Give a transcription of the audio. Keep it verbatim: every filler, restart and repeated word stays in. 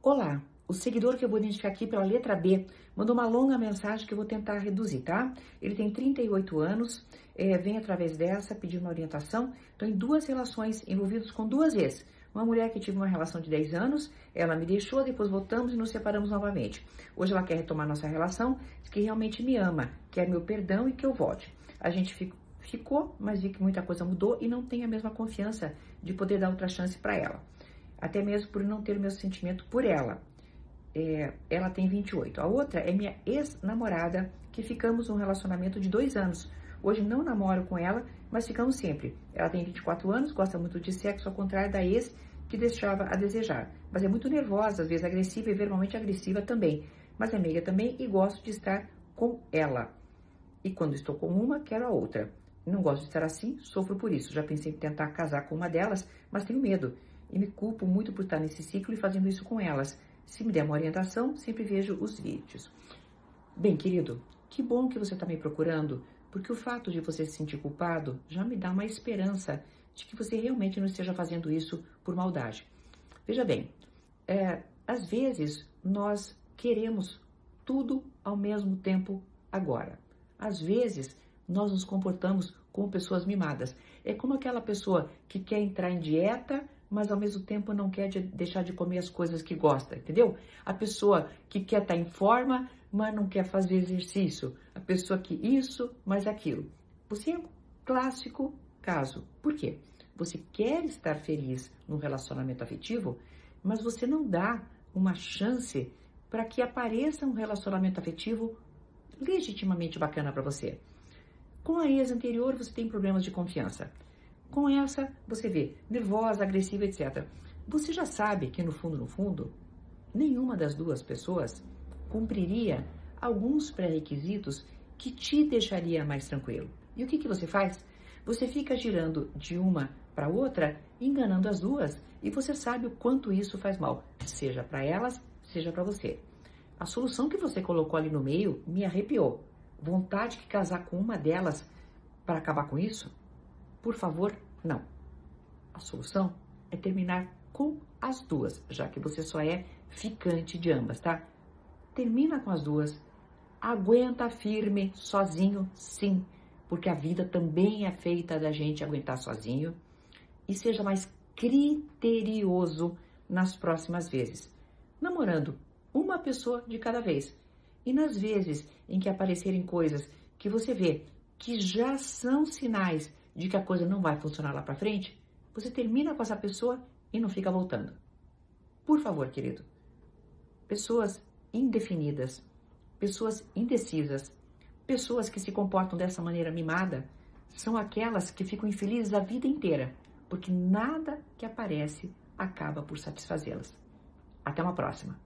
Olá, o seguidor que eu vou identificar aqui pela letra B mandou uma longa mensagem que eu vou tentar reduzir, tá? Ele tem trinta e oito anos, é, vem através dessa pedindo uma orientação. Estou em duas relações, envolvidos com duas vezes. Uma mulher que tive uma relação de dez anos, ela me deixou, depois voltamos e nos separamos novamente. Hoje ela quer retomar nossa relação, diz que realmente me ama, quer meu perdão e que eu volte. A gente ficou, ficou, mas vi que muita coisa mudou e não tem a mesma confiança de poder dar outra chance para ela. Até mesmo por não ter o mesmo sentimento por ela. É, ela tem vinte e oito. A outra é minha ex-namorada, que ficamos num relacionamento de dois anos. Hoje não namoro com ela, mas ficamos sempre. Ela tem vinte e quatro anos, gosta muito de sexo, ao contrário da ex, que deixava a desejar. Mas é muito nervosa, às vezes agressiva e verbalmente agressiva também. Mas é meiga também e gosto de estar com ela. E quando estou com uma, quero a outra. Não gosto de estar assim, sofro por isso. Já pensei em tentar casar com uma delas, mas tenho medo. E me culpo muito por estar nesse ciclo e fazendo isso com elas. Se me der uma orientação, sempre vejo os vídeos. Bem, querido, que bom que você está me procurando, porque o fato de você se sentir culpado já me dá uma esperança de que você realmente não esteja fazendo isso por maldade. Veja bem, é, às vezes nós queremos tudo ao mesmo tempo agora. Às vezes nós nos comportamos como pessoas mimadas. É como aquela pessoa que quer entrar em dieta, mas ao mesmo tempo não quer de deixar de comer as coisas que gosta, entendeu? A pessoa que quer estar em forma, mas não quer fazer exercício. A pessoa que isso, mas aquilo. Você é um clássico caso. Por quê? Você quer estar feliz num relacionamento afetivo, mas você não dá uma chance para que apareça um relacionamento afetivo legitimamente bacana para você. Com a ex anterior, você tem problemas de confiança. Com essa, você vê, nervosa, agressiva, etcétera. Você já sabe que no fundo, no fundo, nenhuma das duas pessoas cumpriria alguns pré-requisitos que te deixaria mais tranquilo. E o que, que você faz? Você fica girando de uma para outra, enganando as duas, e você sabe o quanto isso faz mal, seja para elas, seja para você. A solução que você colocou ali no meio me arrepiou. Vontade de casar com uma delas para acabar com isso? Por favor, não. A solução é terminar com as duas, já que você só é ficante de ambas, tá? Termina com as duas, aguenta firme, sozinho, sim, porque a vida também é feita da gente aguentar sozinho, e seja mais criterioso nas próximas vezes, namorando uma pessoa de cada vez. E nas vezes em que aparecerem coisas que você vê que já são sinais de que a coisa não vai funcionar lá para frente, você termina com essa pessoa e não fica voltando. Por favor, querido. Pessoas indefinidas, pessoas indecisas, pessoas que se comportam dessa maneira mimada, são aquelas que ficam infelizes a vida inteira, porque nada que aparece acaba por satisfazê-las. Até uma próxima.